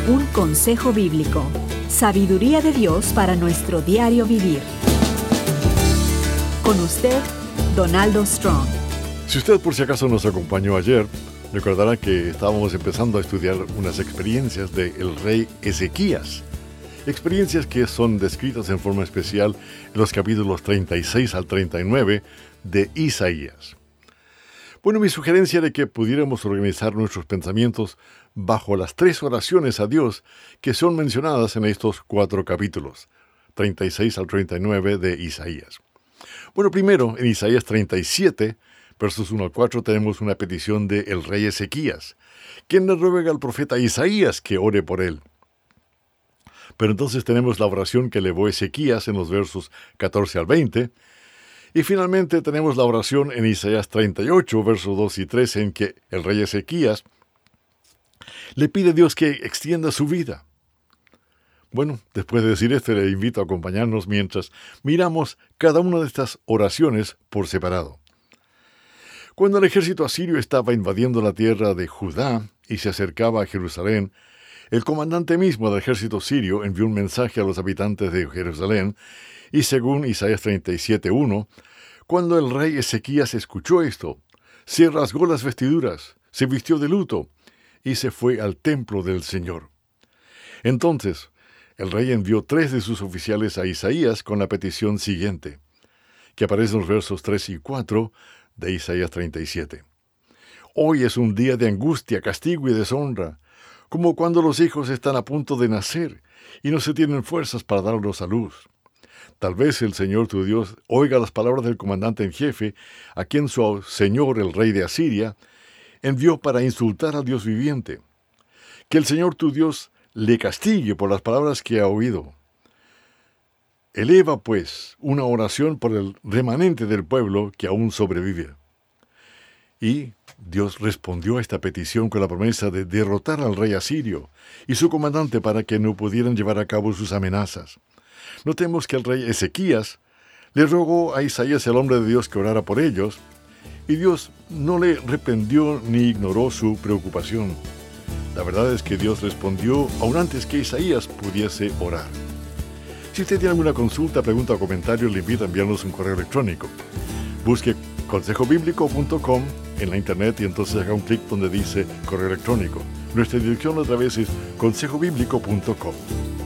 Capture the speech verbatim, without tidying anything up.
Un consejo bíblico. Sabiduría de Dios para nuestro diario vivir. Con usted, Donaldo Strong. Si usted por si acaso nos acompañó ayer, recordará que estábamos empezando a estudiar unas experiencias del rey Ezequías. Experiencias que son descritas en forma especial en los capítulos treinta y seis al treinta y nueve de Isaías. Bueno, mi sugerencia de que pudiéramos organizar nuestros pensamientos bajo las tres oraciones a Dios que son mencionadas en estos cuatro capítulos, treinta y seis al treinta y nueve de Isaías. Bueno, primero, en Isaías treinta y siete, versos uno al cuatro, tenemos una petición del rey Ezequías, quien le ruega al profeta Isaías que ore por él. Pero entonces tenemos la oración que elevó Ezequías en los versos catorce al veinte, y finalmente tenemos la oración en Isaías treinta y ocho, versos dos y tres, en que el rey Ezequías le pide a Dios que extienda su vida. Bueno, después de decir esto, le invito a acompañarnos mientras miramos cada una de estas oraciones por separado. Cuando el ejército asirio estaba invadiendo la tierra de Judá y se acercaba a Jerusalén, el comandante mismo del ejército sirio envió un mensaje a los habitantes de Jerusalén, y según Isaías treinta y siete, uno, cuando el rey Ezequías escuchó esto, se rasgó las vestiduras, se vistió de luto y se fue al templo del Señor. Entonces, el rey envió tres de sus oficiales a Isaías con la petición siguiente, que aparece en los versos tres y cuatro de Isaías treinta y siete. Hoy es un día de angustia, castigo y deshonra, como cuando los hijos están a punto de nacer y no se tienen fuerzas para darlos a luz. Tal vez el Señor tu Dios oiga las palabras del comandante en jefe, a quien su señor, el rey de Asiria, envió para insultar al Dios viviente. Que el Señor tu Dios le castigue por las palabras que ha oído. Eleva, pues, una oración por el remanente del pueblo que aún sobrevive. Y Dios respondió a esta petición con la promesa de derrotar al rey asirio y su comandante para que no pudieran llevar a cabo sus amenazas. Notemos que el rey Ezequías le rogó a Isaías, el hombre de Dios, que orara por ellos, y Dios no le reprendió ni ignoró su preocupación. La verdad es que Dios respondió aún antes que Isaías pudiese orar. Si usted tiene alguna consulta, pregunta o comentario, le invito a enviarnos un correo electrónico. Busque consejo bíblico punto com en la internet y entonces haga un clic donde dice correo electrónico. Nuestra dirección otra vez es consejo bíblico punto com.